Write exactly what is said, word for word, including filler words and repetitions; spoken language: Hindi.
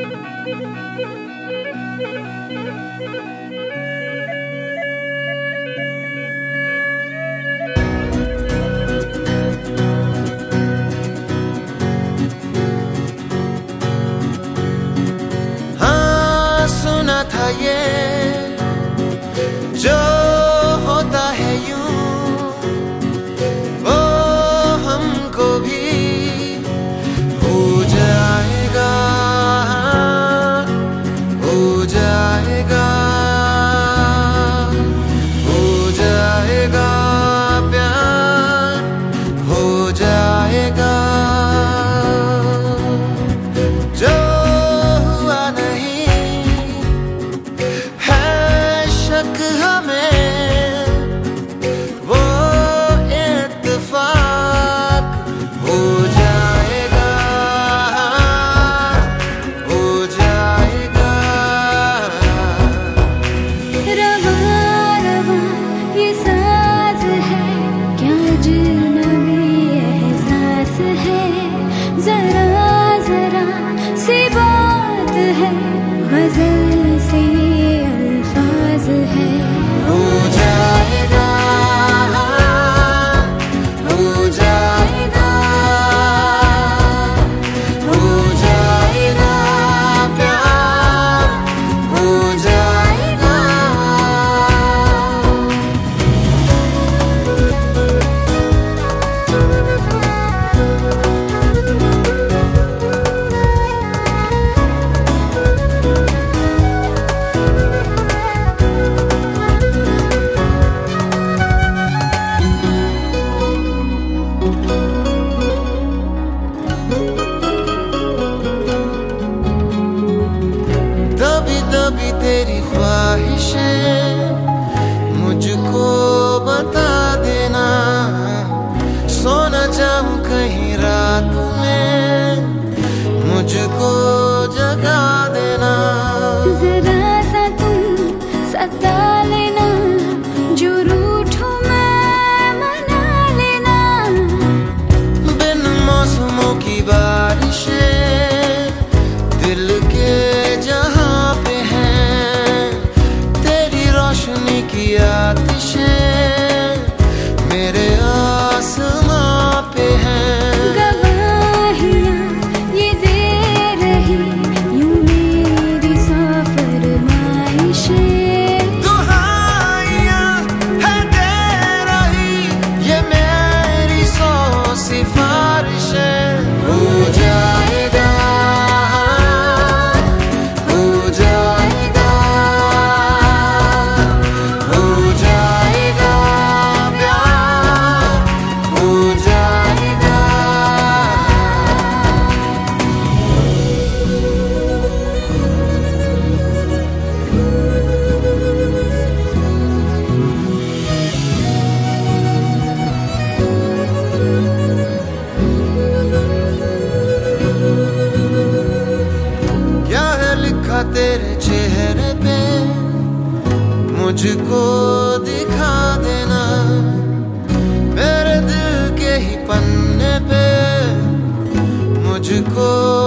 हाँ सुना था ये जो होता है यूं वो हमको भी हो जाएगा, हो जाएगा, हो जाएगा प्यार, हो जाएगा। जो हुआ नहीं है शक हमें, वो इत्तेफाक हो जाएगा, हो जाएगा। रवा रवा ये साज है क्या अजनबी एहसास है, जरा जरा सी बात है, गजल से अल्फाज है। हो जाएगा, हो जाएगा, हो जाएगा प्यार, हो जाएगा। दबी दबी तेरी ख्वाहिशें मुझको बता देना, सो न जाऊं कहीं रात में मुझको जगा देना। जरा सा तुम सता लेना, जो रूठूं मैं मना लेना। बिन मौसमों की बारिशें दिल के जहां पे हैं, तेरी रोशनी की आतिशें मेरे आसमां पे हैं। गवाहियाँ ये दे रही यूं मेरी सौ फरमाइशें, दुहाइयाँ है दे रही ये मेरी सौ सिफारिशें। हो जाएगा, हो जाएगा, हो जाएगा प्यार, हो जाएगा। क्या है लिखा तेरे चेहरे पे मुझको दिखा देना, मेरे दिल के ही पन्ने पे मुझको